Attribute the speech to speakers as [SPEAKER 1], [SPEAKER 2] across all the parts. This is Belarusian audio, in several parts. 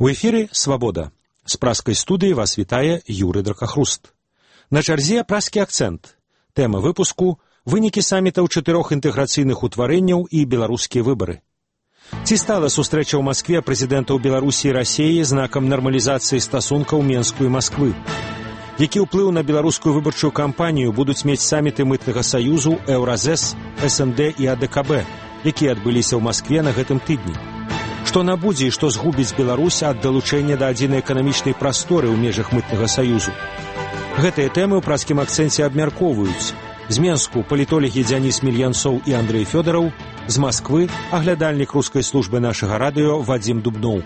[SPEAKER 1] У эфіры «Свабода». З праскай студыі вас вітае Юрый Дракахруст. На чарзе праскі акцэнт. Тэма выпуску – вынікі самітаў 4 інтэграцыйных утварэнняў і беларускія выбары. Ці стала сустрэча ў Маскве прэзідэнтаў Беларусі і Расіі знакам нармалізацыі стасункаў Менску і Масквы? Які ўплыў на беларускую выбарчую кампанію будуць мець саміты мытнага саюзу, Еўразэс, СНД і АДКБ, якія адбыліся ў Маскве на гэтым тыдні? Што набудзе і што згубіць Беларусь ад далучэння да адзінай эканамічнай прасторы ў межах мытнага саюзу? Гэтыя тэмы ў праскім акцэнце абмяркоўваюць. З Менску палітолагі Дзяніс Мільянцоў і Андрэй Фёдараў, з Масквы аглядальнік рускай службы нашага радыё Вадзім Дубноў.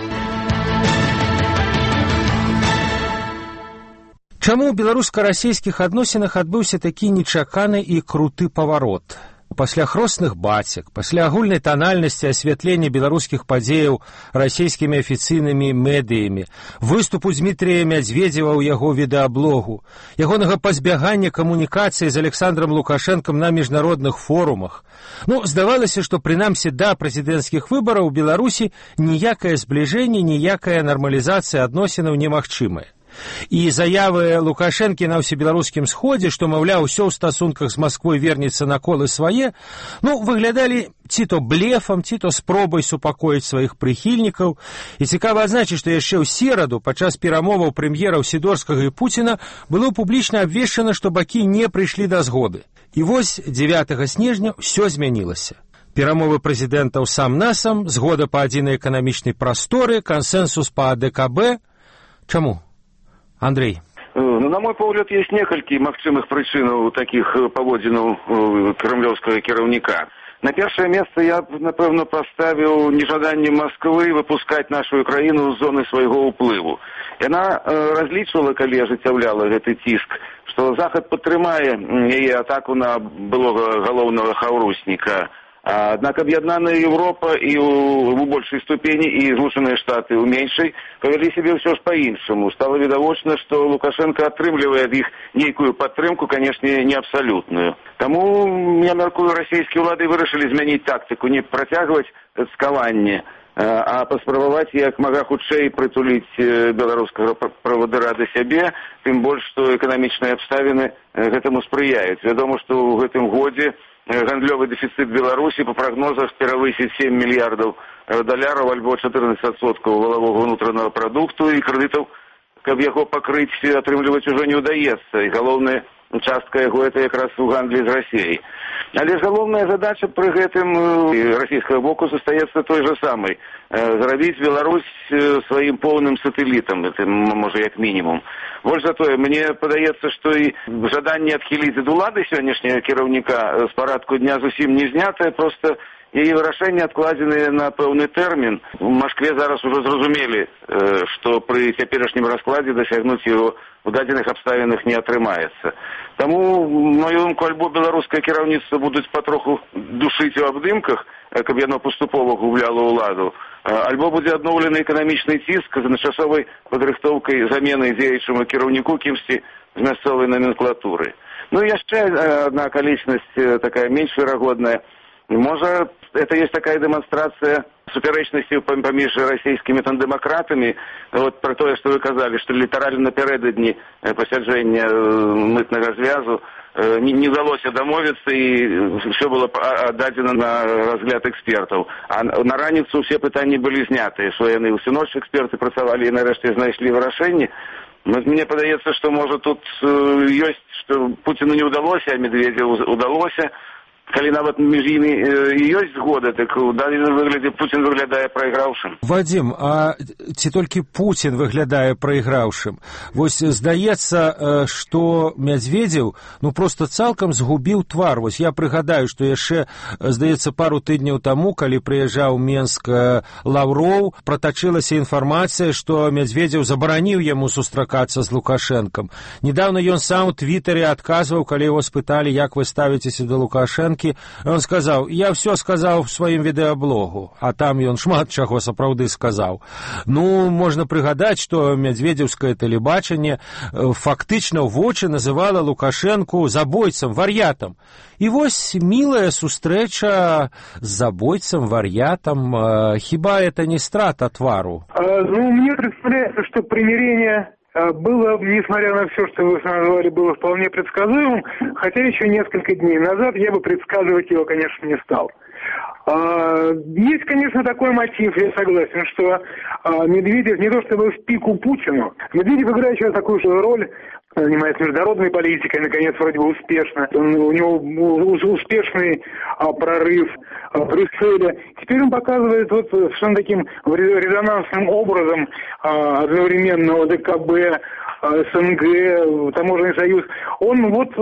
[SPEAKER 1] Чаму ў беларуска-расійскіх адносінах адбыўся такі нечаканы і круты паварот? Пасля хросных бацек, пасля агульнай танальнасці асвятлення беларускіх падзеяў расійскімі афіцыйнымі медыямі, выступу Дмітрія Мядзведзева ў яго відэаблогу, ягонага пазбягання камунікацыі з Александром Лукашэнкам на міжнародных форумах. Здавалася, што прынамсі да прэзідэнцкіх выбараў у Беларусі ніякае збліжэнне, ніякая нармалізацыя адносінаў немагчымая. І заявы Лукашэнкі на ўсебеларускім сходзе, што, маўляў, усё ў стасунках з Масквой вернецца на колы свае, выглядалі ці то блефам, ці то спробай супакоіць сваіх прыхільнікаў. І цікава адзначыць, што яшчэ ў сераду, падчас перамоваў прэм'ераў Сідорскага і Пуціна, было публічна абвешчана, што бакі не прыйшлі да згоды. І вось 9 снежня ўсё змянілася. Перамовы прэзідэнтаў сам-насам, згода па адзінай эканамічнай прасторы, кансэнсус па АДКБ. Чаму? Андрей.
[SPEAKER 2] На мой погляд, есть некалькі магчымых прычынаў такіх паводзінаў кремлёўскага кіраўніка. На першае месца я б, напэўна, паставіў нежаданне Масквы выпускаць нашу краіну з зоны свайго ўплыву. Яна разлічвала, калі ажыццяўляла гэты ціск, што Захад падтрымае яе атаку на былога галоўнага хаўрусніка. Аднак аб'яднаная Еўропа і ў большай ступені і Злучаныя Штаты ў меншай павялі сябе ўсё ж па-іншаму. Стала відавочна, што Лукашенко атрымлівае ад іх нейкую падтрымку, канешне, не абсалютную. Таму, я мяркую, расійскія ўлады вырашылі змяніць тактыку, не працягваць цкаванне, а паспрабаваць як мага хутчэй прытуліць беларускага правадыра да сябе, тым больш, што эканамічныя абставіны гэтаму спрыяюць. Вядома, што ў гэтым годзе гандлёвы дэфіцыт Беларусі па прагнозах перавысіць 7 мільярдаў даляраў альбо 14% валавога ўнутранага прадукту, і крэдытаў, каб яго пакрыць, атрымліваць ужо не ўдаецца. І галоўная частка яго это якраз у гандлі з Расіяй. Але ж галоўная задача пры гэтым расійскага боку застаецца той жа самай. Зрабіць Беларусь сваім поўным сатэлітам, это можа як мінімум. Больш за тое, мне падаецца, што і жаданне адхіліць ад улады сённяшняга кіраўніка з парадку дня зусім не знятае, проста яе вырашэнне адкладзенае на пэўны тэрмін. У Маскве зараз ужо зразумелі, што пры цяперашнім раскладзе дасягнуць яго у дадзеных абставінах не атрымаецца. Таму, маю думку, альбо беларускае кіраўніцтва будуць патроху душыць у абдымках, каб яно паступова губляла ўладу, альбо будзе адноўлены эканамічны ціск з адначасовай падрыхтоўкай замены дзеючаму кіраўніку кімсьці з мясцовай номенклатуры. Яшчэ адна акалічнасць такая менш верагодная. Можа, это есть такая дэманстрацыя супярэчнасці паміж расійскімі дэмакратамі, пра тое, што вы казалі, што літаральна напярэдадні пасяджэння мытнага звязу не удалося дамовіцца, і все было аддадзена на разгляд экспертаў. А на раніцу ўсе пытанні былі знятыя, што яны ўсю ноч эксперты працавалі і нарэшце знайшлі вырашэнне. Мне падаецца, што можа тут ёсць, што Пуціну не ўдалося, а Медведзеву ўдалося. Калі нават між імі і ёсць згода, так у дадзеным выглядзе Пуцін выглядае прайграўшым.
[SPEAKER 1] Вадзім, а ці толькі Пуцін выглядае прайграўшым? Вось здаецца, што Мядзведзеў проста цалкам згубіў твар. Вось я прыгадаю, што яшчэ, здаецца, пару тыдняў таму, калі прыязджаў Менск Лаўроў, пратачылася інфармацыя, што Мядзведзеў забараніў яму сустракацца з Лукашэнкам. Недаўна ён сам у Твітары адказваў, калі яго спыталі, як вы ставіцеся да Лукашэнкі, Лукашэнкі, он сказаў: я все сказаў у сваім відэаблогу, а там ён шмат чаго сапраўды сказаў. Ну, можна прыгадаць, што мядзведзеўскае тэлебачанне фактычна ў вочы называла Лукашэнку забойцам, вар'ятам. І вось мілая сустрэча з забойцам, вар'ятам. Хіба это не страта твару?
[SPEAKER 3] Ну, мне представляется, что примирение было, несмотря на все, что вы назвали, было вполне предсказуемым, хотя еще несколько дней назад я бы предсказывать его, конечно, не стал. Есть, конечно, такой мотив, я согласен, что Медведев не то чтобы в пику Путину. Медведев играет сейчас такую же роль, занимается международной политикой, наконец, вроде бы успешно. У него успешный прорыв в Брюсселе. Теперь он показывает вот совершенно таким резонансным образом одновременно ОДКБ, СНГ, Таможенный союз. Он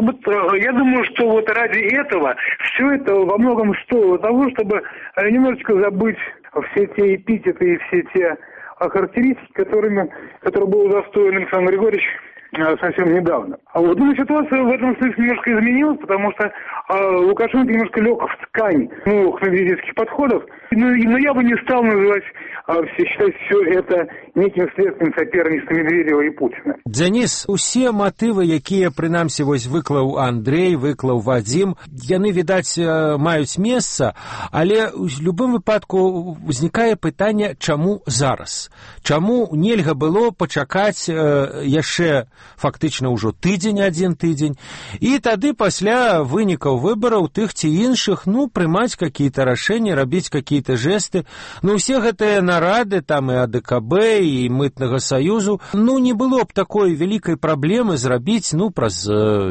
[SPEAKER 3] я думаю, что вот ради этого все это во многом стоило того, чтобы немножечко забыть все те эпитеты и все те характеристики, которые был удостоен Александр Григорьевич совсем недавно. Но ситуация в этом смысле немножко изменилась, потому что Лукашенко немножко лег в ткань новых медведевских подходов. Но я бы не стал называть, считать все это неким следствием соперничества Медведева и Путина.
[SPEAKER 1] Денис, усе матывы, якія прынамсі вось выклаў Андрей, выклаў Вадзім, яны, відаць, маюць месца, але ў любым выпадку узнікае пытанне, чаму зараз? Чаму нельга было пачакаць яшчэ фактычна ўжо адзін тыдзень, і тады пасля вынікаў выбараў тых ці іншых, прымаць какие-то рашэнні, рабіць какие-то жесты. Усе гэтыя нарады, там і АДКБ, і Мытнага саюзу, не было б такой вялікай праблемы зрабіць, праз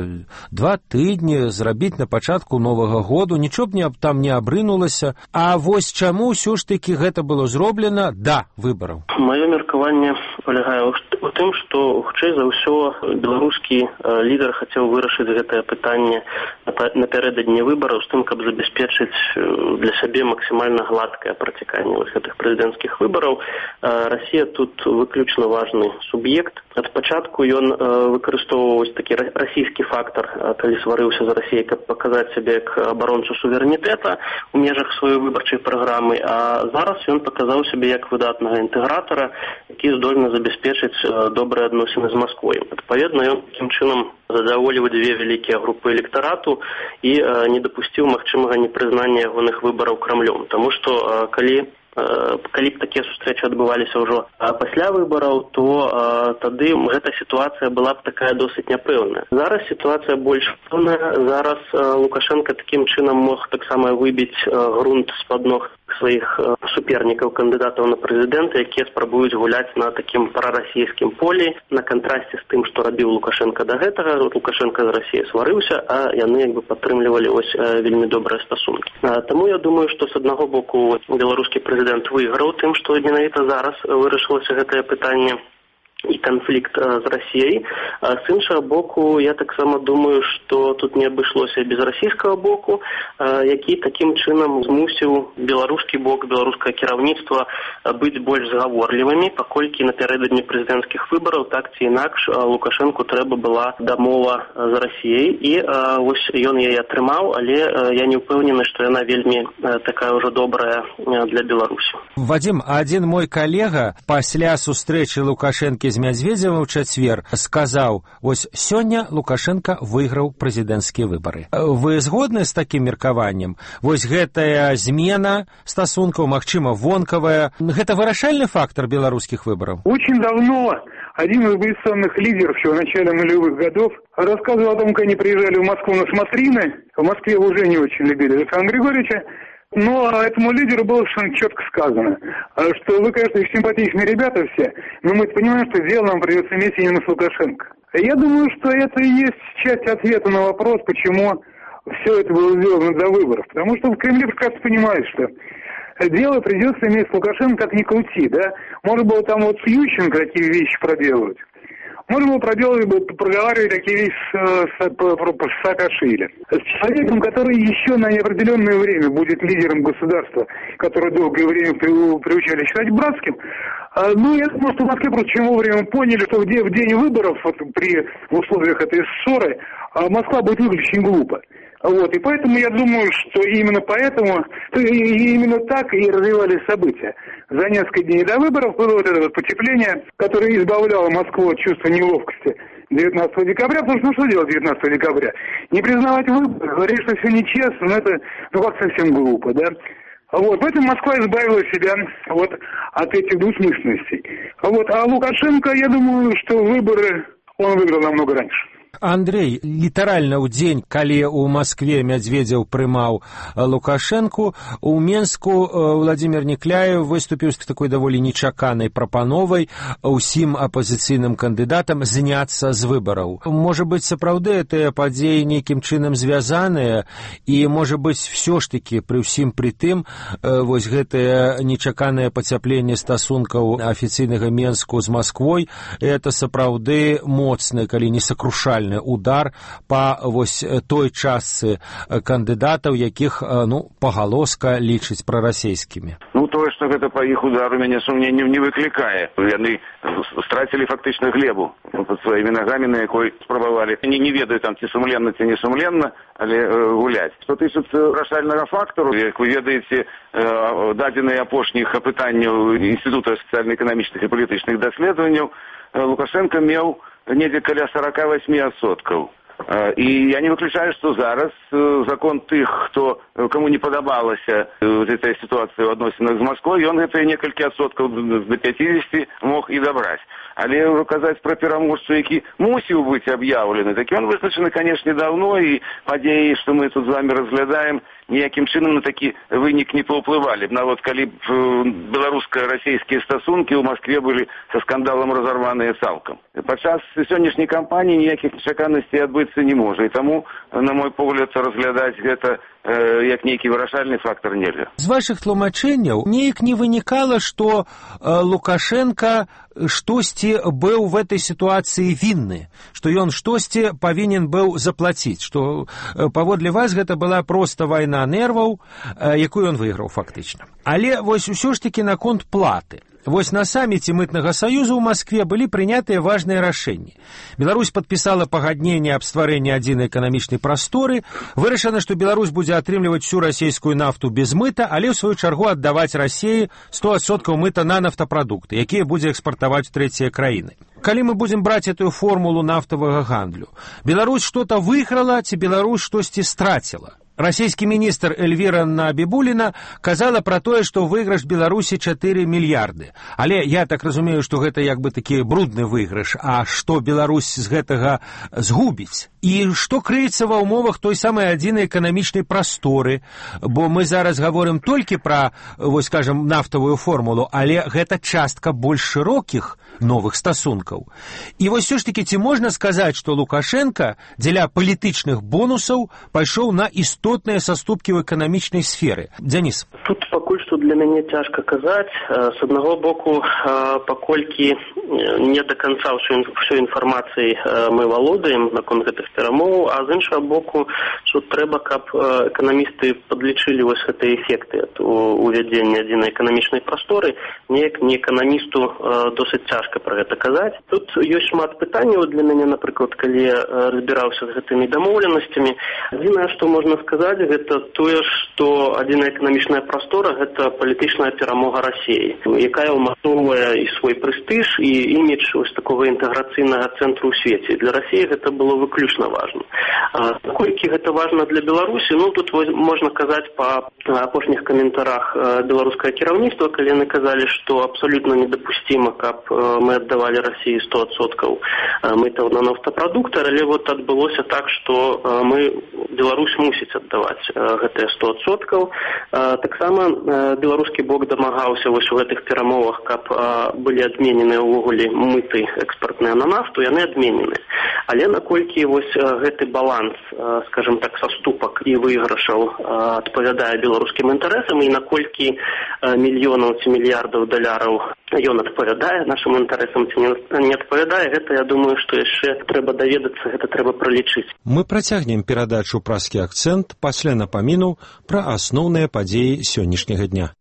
[SPEAKER 1] 2 тыдні, зрабіць на пачатку новага году, нічого б там не абрынулася. А вось чаму ўсё ж такі гэта было зроблена да выбараў?
[SPEAKER 4] Маё меркаванне палягае у тым, што хутчэй за ўсё беларускі лідар хацеў вырашыць гэтае пытанне напярэдадні выбараў з тым, каб забяспечыць для сябе максімальна гладкае працяканне гэтых прэзідэнцкіх выбараў. Расія тут выключна важны суб'ект. Ад пачатку ён выкарыстоўваў такі расійскі фактар, калі сварыўся з Расіяй, каб паказаць сябе як абаронцу суверэнітэта у межах сваёй выбарчай праграмы, а зараз ён паказаў сябе як выдатнага інтэгратара, які здольны забяспечыць добрыя адносіны з Масквой. Адпаведна, ён такім чынам задаволіў 2 вялікія групы электарату і не дапусціў магчымага непрызнання ягоных выбараў Крамлём. Таму што калі б такія сустрэчы адбываліся ўжо пасля выбараў, то тады гэта сітуацыя была б такая досыць няпэўная. Зараз сітуацыя больш пэўная. Зараз Лукашенко такім чынам мог таксама выбіць грунт з-пад ног сваіх супернікаў, кандыдатаў на прэзідэнта, якія спрабуюць гуляць на такім прарасійскім полі, на кантрасце з тым, што рабіў Лукашенко да гэтага. Лукашенко з Расіяй сварыўся, а яны падтрымлівалі вельмі добрыя стасункі. Таму я думаю, што з аднаго боку беларускі прэзідэнт выйграў тым, што менавіта зараз вырашылася гэтае пытанне і канфлікт з Расіяй. З іншага боку, я таксама думаю, што тут не абышлося без расійскага боку, які такім чынам змусіў беларускі бок, беларускае кіраўніцтва быць больш згаворлівымі, паколькі напярэдадні прэзідэнцкіх выбараў так ці інакш Лукашэнку трэба была дамова з Расіяй, і вось ён яе атрымаў, але я не ўпэўнены, што яна вельмі такая ўжо добрая для Беларусі.
[SPEAKER 1] Вадзім, адзін мой калега пасля сустрэчы Лукашэнкі з Медведевым ў чацвер сказаў: вось сёння Лукашенко выйграў прэзідэнцкія выбары. Вы згодны з такім меркаваннем? Вось гэтая змена стасункаў, магчыма, вонкавая, гэта вырашальны фактор беларускіх выбараў?
[SPEAKER 3] Очень давно один из оппозиционных лидеров еще в начале нулевых годов рассказывал о том, как они приезжали в Москву на смотрины. В Москве уже не очень любили Александра Григорьевича. Но этому лидеру было совершенно четко сказано, что вы, конечно, симпатичные ребята все, но мы понимаем, что дело нам придется иметь именно с Лукашенко. Я думаю, что это и есть часть ответа на вопрос, почему все это было сделано до выборов. Потому что в Кремле прекрасно понимают, что дело придется иметь с Лукашенко как ни крути, да. Можно было там вот с Ющенко такие вещи проделывать. Можно было проговаривать такие вещи с Саакашвили. С человеком, который еще на неопределенное время будет лидером государства, который долгое время приучали считать братским. Я думаю, что в Москве просто очень вовремя поняли, что в день выборов, в условиях этой ссоры, Москва будет выглядеть очень глупо. Вот, и поэтому я думаю, что именно поэтому, именно так и развивались события. За несколько дней до выборов было вот это вот потепление, которое избавляло Москву от чувства неловкости 19 декабря, потому что ну что делать 19 декабря? Не признавать выборы, говорить, что все нечестно, но это как совсем глупо, да? Вот, поэтому Москва избавила себя вот от этих двусмысленностей. Вот, а Лукашенко, я думаю, что выборы он выиграл намного раньше.
[SPEAKER 1] Андрей, літаральна ў дзень, калі ў Маскве Мядзведзеў прымаў Лукашэнку, у Менску Владзімір Некляев выступіў з такой даволі нечаканай прапановай усім апазіцыйным кандыдатам зняцца з выбараў. Можа быць, сапраўды гэтыя падзеі нейкім чынам звязаныя, і, можа быць, всё ж такі пры ўсім пры тым, вось гэтае нечаканае пацяпленне стасункаў афіцыйнага Менску з Масквой, это сапраўды моцны, калі не сакрушальны удар па вось той частцы кандыдатаў, якіх пагалоска лічыць прарасійскімі.
[SPEAKER 2] Тое, што гэта па іх удар у мяне сумненняў не выклікае. Яны страцілі фактычна глебу пад сваімі нагамі, на якой спрабавалі. Не ведаю там, ці сумленна, ці не сумленна, але гуляць. Што тычыцца рашальнага фактару, як вы ведаеце, дадзеныя апошніх апытанняў Інстытута сацыяльна-эканамічных і палітычных даследаванняў, Лукашенко меў недзе каля 48%. І я не выключаю, што зараз закон тых, каму не падабалася гэтая сітуацыя ў адносінах з Масквой, ён гэтыя некалькі адсоткаў до 50 мог і дабраць. Але казаць пра пераможцу, які мусіў быць аб'яўлены, так ён вызначаны, канешне, даўно, і падзеі, што мы тут з вами разглядаем, ніякім чынам на такі вынік не паўплывалі. Нават калі б беларуска-расійскія стасункі ў Маскве былі са скандалам разарваныя цалкам. Падчас сённяшняй кампаніі ніякіх нечаканасцей адбыцца не можа, і таму, на мой погляд, разглядаць гэта як нейкі вырашальны фактор нельга.
[SPEAKER 1] З вашых тлумачэнняў неяк не вынікала, што Лукашенко штосьці быў в этой сітуацыі вінны, што ён штосьці павінен быў заплаціць, што паводле вас гэта была проста вайна нерваў, якую ён выйграў фактычна. Але вось усё ж такі наконт платы. Вось на самміце мытнага саюза ў Маскве былі прынятыя важныя рашэнні. Беларусь падпісала пагадненне аб стварэнні адзінай эканамічнай прасторы, вырашана, што Беларусь будзе атрымліваць всю расійскую нафту без мыта, але ў сваю чаргу аддаваць Расіі 100% мыта на нафтапрадукты, якія будзе экспартаваць у трэція краіны. Калі мы будзем браць эту формулу нафтавага гандлю, Беларусь што-то выйграла, ці Беларусь штосьці страціла? Расійскі міністр Эльвіра Набібуліна казала пра тое, што выйгрыш Беларусі 4 мільярды. Але я так разумею, што гэта як бы такі брудны выйгрыш, а што Беларусь з гэтага згубіць? І што крыецца ва ўмовах той самай адзінай эканамічнай прасторы? Бо мы зараз гаворым толькі пра, вось скажам, нафтавую формулу, але гэта частка больш шырокіх новых стасункаў. І вось все ж таки, ці можна сказаць, што Лукашенко дзеля палітычных бонусаў пайшоў на істотныя саступкі ў эканамічнай сферы? Дзяніс.
[SPEAKER 4] Тут пакуль што для мяне цяжка казаць. З аднаго боку, паколькі не да канца ўсёй інфармацыяй мы валодаем наконт гэтых перамоў, а з іншага боку, што трэба, каб эканамісты падлічылі вось гэтыя эфекты ад увядзення адзінай эканамічнай прасторы. Неяк не эканамісту досыць цяжка пра гэта казаць. Тут ёсць шмат пытанняў для мяне, напрыклад, калі я разбіраўся з гэтымі дамоўленасцямі. Адзінае, што можна сказаць, гэта тое, што адзіная эканамічная прастора – гэта палітычная перамога Расіі, якая ўмацоўвае і свой прэстыж, і імідж ось такога інтэграцыйнага цэнтру ў свеце. Для Расіі гэта было выключна важна. Наколькі гэта важна для Беларусі? Тут можна казаць па апошніх каментарах беларускае кіраўніцтва, калі яны казалі, што абсалютна недапусціма, каб мы аддавалі Расіі 100% мытаў на нафтапрадукты, але адбылося так, што Беларусь мусіць аддаваць гэтыя 100%. Таксама беларускі бок дамагаўся вось у гэтых перамовах, каб былі адмененыя ўвогуле мыты экспартныя на нафту, яны адменены. Але наколькі вось гэты баланс, скажем так, саступак і выйгрышаў адпавядае беларускім інтарэсам, і наколькі мільёнаў ці мільярдаў даляраў ён адпавядае нашым інтарэсам ці не адпавядае, гэта, я думаю, што яшчэ трэба даведацца, гэта трэба пралічыць.
[SPEAKER 1] Мы працягнем перадачу «Праскі акцэнт» пасля напаміну пра асноўныя падзеі сённяшняга дня.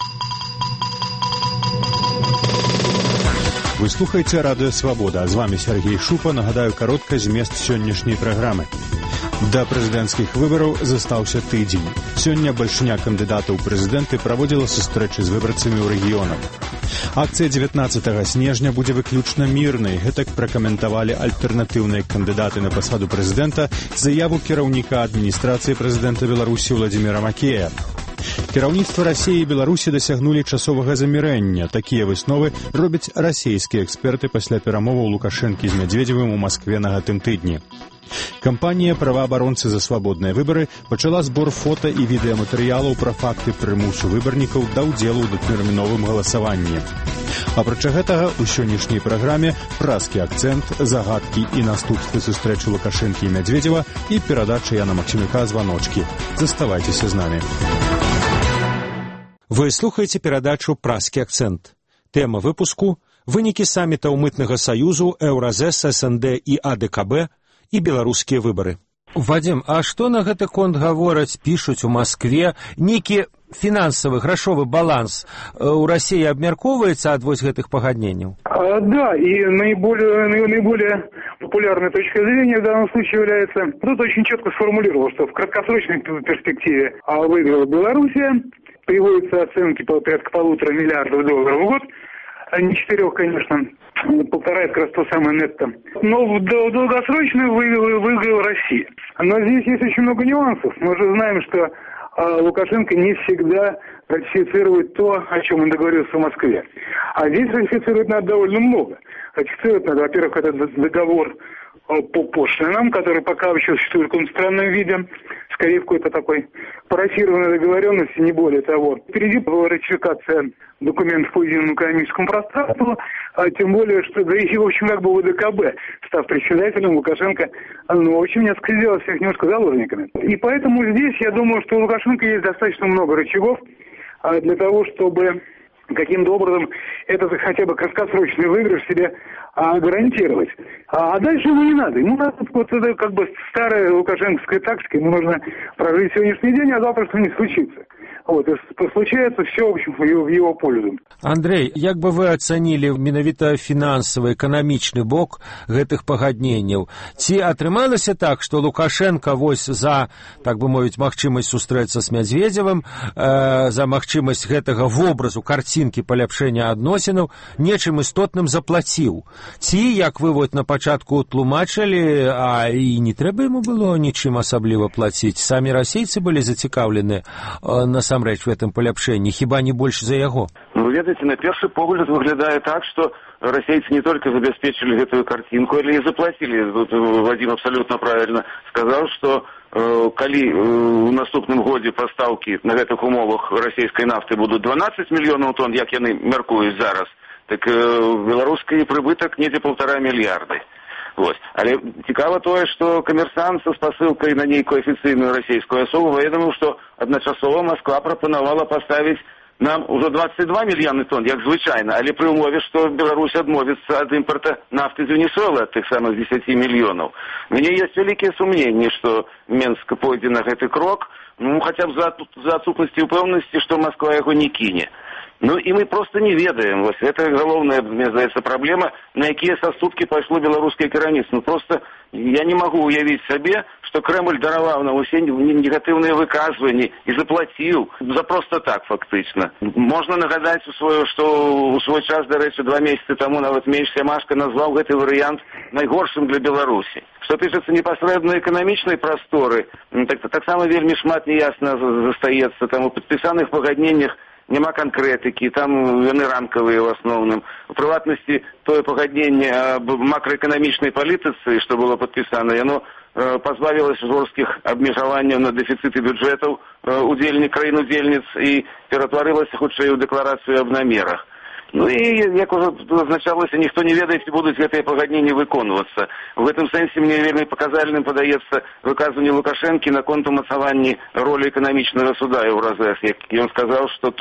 [SPEAKER 5] Вы слухаеце радыё «Свабода». З вами Сергей Шупа. Нагадаю, каротка змест сённяшняй праграмы. Да прэзідэнцкіх выбараў застаўся тыдзень. Сёння бальшыня кандыдатаў у прэзідэнты праводзіла сустрэчы з выбарцамі ў рэгіёнах. Акцыя 19 снежня будзе выключна мірнай. Гэтак пракаментавалі альтэрнатыўныя кандыдаты на пасаду прэзідэнта заяву кіраўніка адміністрацыі прэзідэнта Беларусі Владзіміра Макея. Кіраўніцтва Расіі і Беларусі дасягнулі часовага замірэння. Такія высновы робяць расійскія эксперты пасля перамоваў Лукашэнкі з Мядзведзевым у Маскве на гэтым тыдні. Кампанія «Праваабаронцы за свабодныя выбары» пачала збор фота і відэаматэрыялаў пра факты прымусу выбарнікаў да ўдзелу ў датэрміновым галасаванні. Апрача гэтага, у сённяшняй праграме празкі акцэнт, загадкі і наступствы сустрэчы Лукашэнкі і Мядзведзева і перадача Яна Максімюка «Званочкі». Заставайцеся з намі.
[SPEAKER 1] Вы слухаеце перадачу «Празкі акцэнт». Тэма выпуску – вынікі саммітаў Мытнага саюзу, Еўразэс, СНД і АДКБ і беларускія выбары. Вадзім, а што на гэты конт гавораць, пішуць у Маскве? Нейкі фінансавы, грашовы баланс у России обмяркоўваецца ад вось гэтых пагадненняў?
[SPEAKER 3] Да, и наиболее популярной точкой зрения в данном случае является, тут очень четко сформулировал, что в краткосрочной перспективе выиграла Белоруссия, приводятся оценки порядка $1,5 миллиарда в год, а не 4, конечно, 1,5 как раз то самое нетто. Но в долгосрочную выиграла Россия. Но здесь есть очень много нюансов. Мы же знаем, что Лукашенко не всегда ратифицирует то, о чем он договорился в Москве. А здесь ратифицировать надо довольно много. Ратифицировать надо, во-первых, этот договор по пошлинам, который пока еще существует в каком-то странном виде, скорее в какой-то такой парафированной договоренности, не более того. Впереди была ратификация документов по единому экономическому пространству, а тем более, что, да и, в общем, как бы ВДКБ, став председателем, Лукашенко, в общем, несколько сделал всех немножко заложниками. И поэтому здесь, я думаю, что у Лукашенко есть достаточно много рычагов для того, чтобы каким-то образом этот хотя бы краткосрочный выигрыш себе гарантировать. А дальше ему не надо. Ему надо вот это как бы старая лукашенковская тактика. Ему нужно прожить сегодняшний день, а завтра что-нибудь случится. Вот, и случается все, в общем, в его пользу.
[SPEAKER 1] Андрей, як бы вы ацанілі менавіта фінансавы, эканамічны бок гэтых пагадненняў? Ці атрымалася так, што Лукашенко вось за, так бы мовіць, магчымасць сустрэцца з Мядзведзевым, за магчымасць гэтага вобразу, карцінкі паляпшэння адносінаў, нечым істотным заплаціў? Ці, як вы вот на пачатку тлумачылі, а і не трэба яму было нічым асабліва плаціць? Самі расейцы былі зацікаўлены насамрэч в этом паляпшэнні, хіба не больш за яго?
[SPEAKER 2] Ну, ведаеце, на першы погляд выглядае так, што расейцы не только забяспечылі гэтую картинку, але і заплатілі. Тут Вадим абсолютно правильно сказаў, што калі у наступным годзе пастаўкі на гэтых умовах расійскай нафты будуць 12 мільёнаў тонн, як яны мяркуюць зараз, так беларускі прыбытак недзе 1,5 мільярда. Вот. Але цікава тое, што камерсант са спасылкай на нейкую афіцыйную расійскую асобу паведаміў, што адначасова Москва прапанавала паставіць нам ужо 22 мільёны тонн, як звычайна, але пры ўмове, што Беларусь адмовіцца ад імпарта нафты з Венесуэлы, ад тых самых 10 мільёнаў. У мяне ёсць вялікія сумненні, што Менск пойдзе на гэты крок, ну, хаця б за адсутнасці ўпэўнасці, што Москва яго не кіне. Ну, і мы просто не ведаем. Вось гэта галоўная, мне здаецца, праблема, на якія саступкі пайшло беларускае кіраўніцтва. Ну, просто я не магу уявіць сабе, што Крэмль дараваў на ўсе негатыўныя выказванні і заплаціў за просто так, фактычна. Можна нагадаць што у свой час, дарэчы, 2 месяцы таму нават Меч Сямашка назваў гэты варыянт найгоршым для Беларусі. Што тычыцца непасрэдна эканамічнай прасторы, таксама вельмі шмат неясна застаецца. Там у падпісаных пагадненнях няма канкрэтыкі, там яны ранкавыя ў асноўным. У прыватнасці, тое пагадненне аб макраэканамічнай палітыцы, што было падпісана, яно пазбавілася жорсткіх абмежаванняў на дэфіцыты бюджэтаў краін-удзельніц і ператварылася хутчэй у дэкларацыю аб намерах. Ну і, як ужо азначалася, ніхто не ведае, ці будуць гэтыя пагадненні выконвацца. В гэтым сэнсе мне вельмі паказальным падаецца выказванне Лукашэнкі наконт умацавання ролі эканамічнага суда Еўразэс. Ён сказаў, што той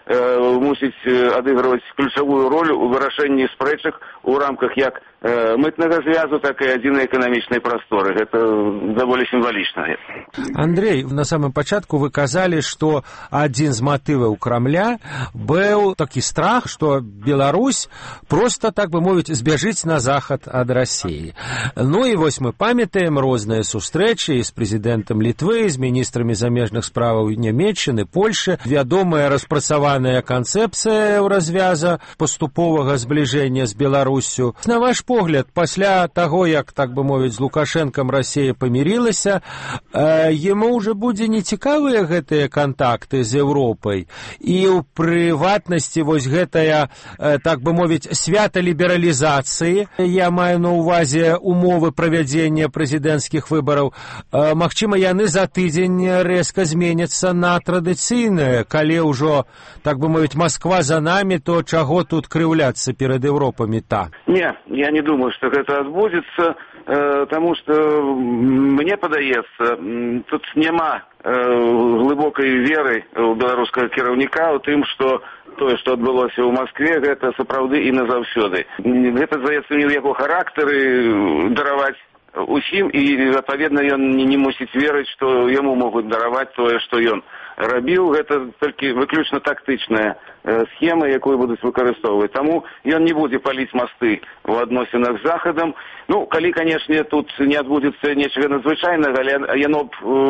[SPEAKER 2] мусіць адыгрываць ключавую роль у вырашэнні спрэчак у рамках як мытнага звязу, так і адзінай эканамічнай прасторы. Гэта даволі сімвалічна.
[SPEAKER 1] Андрей, на самом пачатку вы казалі, што адзін з матываў Крамля быў такі страх, што Беларусь проста, так бы мовіць, збяжыць на захад ад Расіі. Ну і вось мы памятаем розныя сустрэчы з прэзідэнтам Літвы, з міністрамі замежных справаў Нямецчыны, Польшы, вядомая распрацаваная канцэпцыя ў развяза паступовага збліжэння з Беларуссю. На ваш погляд, пасля таго, як, так бы мовіць, з Лукашэнкам Расія памірылася, яму ўжо будзе нецікавыя гэтыя кантакты з Еўропай, і ў прыватнасці вось гэтая, так бы мовіць, свята лібералізацыі, я маю на ўвазе умовы правядзення прэзідэнцкіх выбараў, магчыма, яны за тыдзень рэзка зменяцца на традыцыйныя, калі ўжо, так бы мовіць, Масква за намі, то чаго тут крыўляцца перад Еўропамі та?
[SPEAKER 2] Не, я не думаю, что это отбудется, потому что, мне падаецца, тут няма глыбокай веры у беларускага кіраўніка ў тым, што тое, што адбылося ў Маскве, гэта сапраўды і назаўсёды. Гэта, здаецца, не ў яго характары дараваць усім, і, адпаведна, ён не мусіць верыць, што яму могуць дараваць тое, што ён рабіў. Гэта толькі выключна тактычная схема, якую будуць выкарыстоўваць. Таму ён не будзе паліць масты ў адносінах з Захадам. Ну, калі, канешне, тут не адбудзецца нечага надзвычайнага, але яно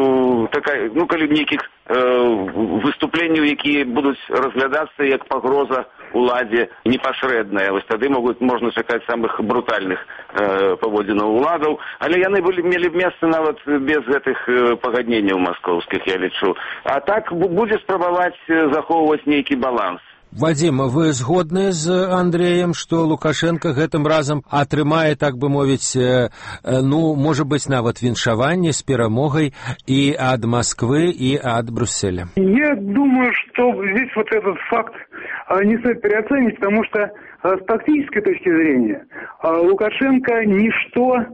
[SPEAKER 2] калі нейкіх выступленняў, якія будуць разглядацца як пагроза уладзе непасрэдная. Вось тады можна чакаць самых брутальных паводзінаў уладаў, але яны мелі б месца нават без гэтых пагадненняў маскоўскіх, я лічу. А так будзе спрабаваць захоўваць нейкі баланс.
[SPEAKER 1] Вадзім, вы згодны з Андреем, што Лукашенко гэтым разам атрымае, так бы мовіць, можа быць, нават віншаванне з перамогай і ад Москвы, и от Брюсселя?
[SPEAKER 3] Я думаю, что здесь вот этот факт не стоит переоценить, потому что с тактической точки зрения Лукашенко ничто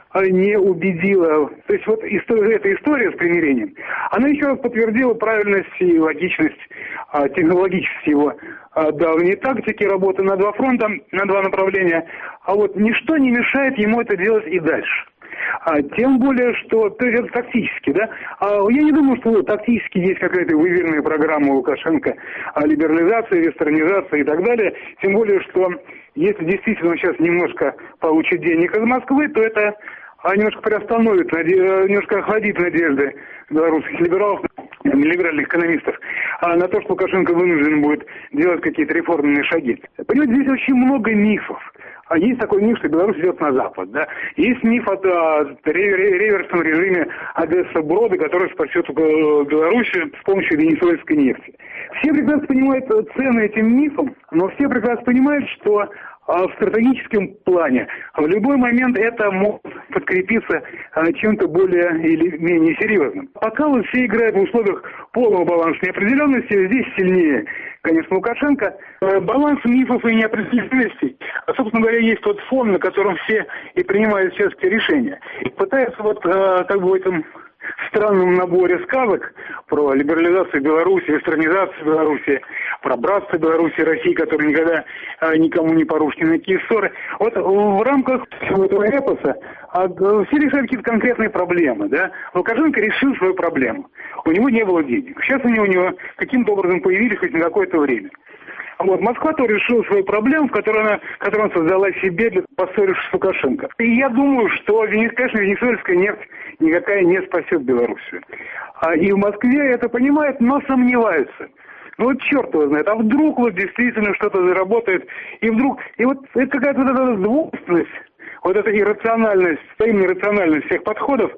[SPEAKER 3] не убедила. То есть вот эта история с примирением, она еще раз подтвердила правильность и логичность, технологичность его давней тактики работы на два фронта, на два направления. А вот ничто не мешает ему это делать и дальше. Тем более, что, то есть это тактически, да? Я не думаю, что тактически есть какая-то выверенная программа у Лукашенко о либерализации, вестернизации и так далее. Тем более, что если действительно он сейчас немножко получит денег из Москвы, то это немножко приостановит, немножко охладит надежды белорусских либералов, либеральных экономистов, на то, что Лукашенко вынужден будет делать какие-то реформенные шаги. Понимаете, здесь очень много мифов. Есть такой миф, что Беларусь идет на Запад. Да? Есть миф о реверсном режиме Одесса-Брода, который спасет Белоруссию с помощью венесуэльской нефти. Все прекрасно понимают цены этим мифам, но все прекрасно понимают, что в стратегическом плане в любой момент это может подкрепиться чем-то более или менее серьезным. Пока вот все играют в условиях полного баланса неопределенности, здесь сильнее, конечно, Лукашенко. Баланс мифов и неопределенностей, собственно говоря, есть тот фон, на котором все и принимают сейчас эти решения. И пытаются вот как бы в этом странном наборе сказок про либерализацию Беларуси, вестернизацию Беларуси, про братство Беларуси и России, которые никогда никому не порушили никакие ссоры. Вот в рамках этого эпоса все решают какие-то конкретные проблемы. Да? Лукашенко решил свою проблему. У него не было денег. Сейчас они у него каким-то образом появились хоть на какое-то время. Вот, Москва тоже решила свою проблему, которую она создала себе, поссорившись с Лукашенко. И я думаю, что, конечно, венесуэльская нефть никакая не спасет Белоруссию. И в Москве это понимают, но сомневаются. Ну вот черт его знает, а вдруг вот действительно что-то заработает, и вдруг, и вот это какая-то вот эта двойственность, вот эта иррациональность, взаимная иррациональность всех подходов,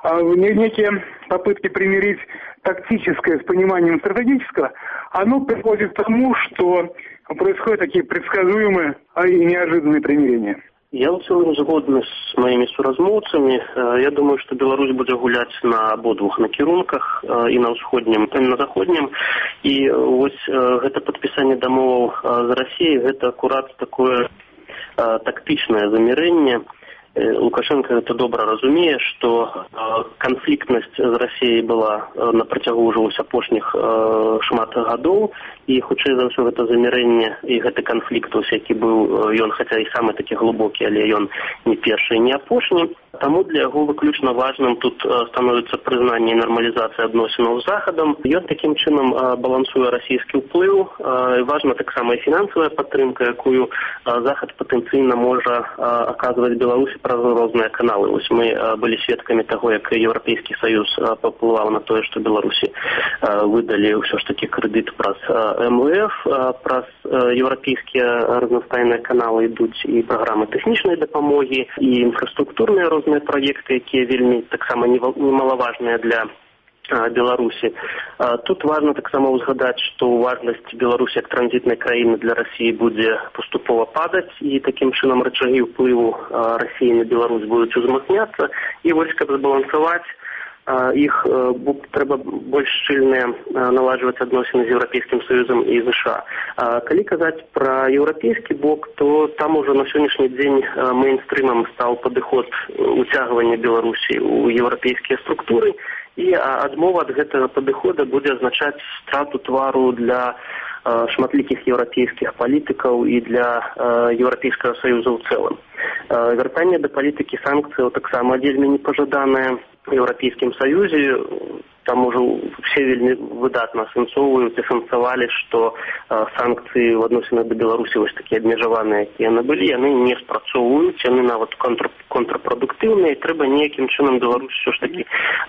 [SPEAKER 3] некие попытки примирить тактическое с пониманием стратегического, оно приводит к тому, что происходят такие предсказуемые и неожиданные примирения.
[SPEAKER 4] Я в целом згодны з моими суразмоўцамі. Я думаю, что Беларусь будзе гуляць на абодвух накірунках, і на ўсходнім, і на заходнім. І вось гэта падпісанне дамоваў з Расіяй, гэта акурат такое тактычнае замірэнне. Лукашенко гэта добра разумее, што канфліктнасць з Расіяй была на працягу ўжо апошніх шмат гадоў, і хутчэй за ўсё гэта замірэнне і гэты канфлікт, які быў, ён хаця і самы такі глыбокі, але ён не першы і не апошні. Таму для яго выключна важным тут становіцца прызнанне і нармалізацыя адносінаў з Захадам. Ён такім чынам балансуе расійскі ўплыў. Важна таксама і фінансавая падтрымка, якую Захад патэнцыйна можа аказваць Беларусі праз розныя каналы. Вось мы былі сведкамі таго, як Еўрапейскі Саюз паўплываў на тое, што Беларусі выдалі ўсё ж такі крэдыт праз МВФ, праз еўрапейскія разнастайныя каналы ідуць і праграмы тэхнічнай дапамогі, і інфраструктурныя розныя праекты, якія вельмі таксама немалаважныя для Беларусі. Тут важна таксама ўзгадаць, што важнасць Беларусі як транзітнай краіны для Расіі будзе паступова падаць, і такім чынам рычагі ўплыву Расіі на Беларусь будуць узмацняцца, і вось каб збалансаваць іх, трэба больш шчыльныя наладжваць адносіны з Еўрапейскім Саюзам і США. Калі казаць пра еўрапейскі бок, то там ужо на сённяшні дзень мейнстрымам стаў падыход уцягвання Беларусі ў еўрапейскія структуры, і адмова ад гэтага падыхода будзе азначаць страту твару для шматлікіх еўрапейскіх палітыкаў і для Еўрапейскага Саюза ў цэлым. Вяртанне да палітыкі санкцыяў таксама вельмі непажаданае в Еўрапейскім Саюзе. Там уже все вельмі выдатна асэнсоўваюць і асэнсавалі, што санкцыі ў адносінах да Беларусі вось такія абмежаваныя, якія яны былі, яны не спрацоўваюць, яны нават контрпрадуктыўныя, і трэба нейкім чынам Беларусь ўсё ж такі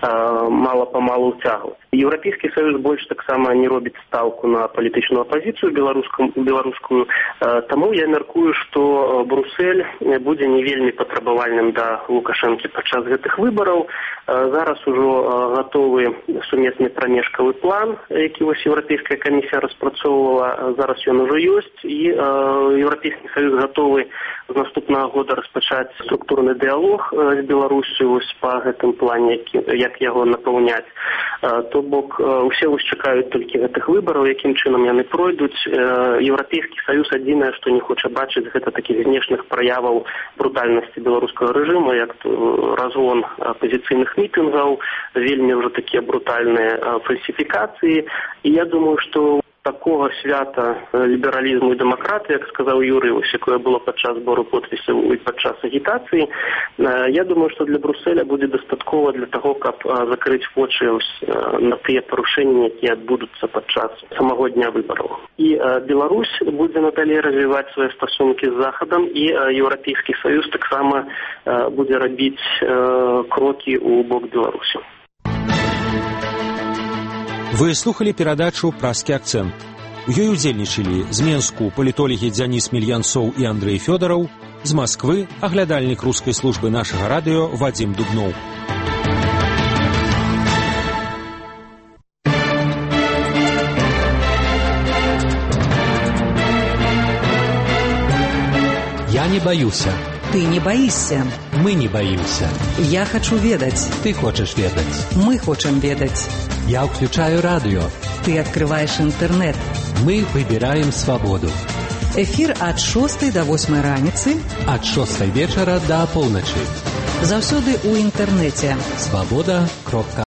[SPEAKER 4] мала-памалу ўцягваць. Еўрапейскі Саюз больш таксама не робіць стаўку на палітычную апазіцыю беларускую, таму я мяркую, што Брусэль будзе не вельмі патрабавальным да Лукашэнкі падчас гэтых выбараў. Зараз ужо гатовы сумесны прамежкавы план, які вось Еўрапейская камісія распрацоўвала, зараз ён ужо ёсць, і Еўрапейскі Саюз гатовы з наступнага года распачаць структурны дыялог з Беларусю вось па гэтым плане, як яго напаўняць. То бок усе вось чакаюць толькі гэтых выбараў, якім чынам яны пройдуць. Еўрапейскі Саюз адзінае, што не хоча бачыць, гэта такіх знешніх праяваў брутальнасці беларускага рэжыму, як разгон апазіцыйных мітынгаў, вельмі ўжо такія брутальныя фальсіфікацыі. І я думаю, што такога свята лібералізму і дэмакратыі, як сказаў Юрый, якое было падчас збору подпісаў і падчас агітацыі, я думаю, што для Брусэля будзе дастаткова для таго, каб закрыць вочы на тыя парушэнні, якія адбудуцца падчас самого дня выбараў. І Беларусь будзе надалей развіваць свае стасункі з Захадам, і Еўрапейскі Саюз таксама будзе рабіць крокі ў бок Беларусі.
[SPEAKER 1] Вы слухали перадачу «Празкі акцэнт». У ёй удзельнічалі з Менску палітолагі Дзяніс Мільянцоў і Андрэй Фёдараў, з Масквы аглядальнік рускай службы нашага радыё Вадзім Дубноў.
[SPEAKER 6] Я не баюся.
[SPEAKER 7] Ты не боишься.
[SPEAKER 6] Мы не боимся.
[SPEAKER 7] Я хочу ведать.
[SPEAKER 6] Ты хочешь ведать.
[SPEAKER 7] Мы хотим ведать.
[SPEAKER 6] Я включаю радио.
[SPEAKER 7] Ты открываешь интернет.
[SPEAKER 6] Мы выбираем свободу.
[SPEAKER 7] Эфир от 6 до 8 раніцы.
[SPEAKER 6] От 6 вечера до полночи.
[SPEAKER 7] Заўсёды у интернете.
[SPEAKER 6] Свобода.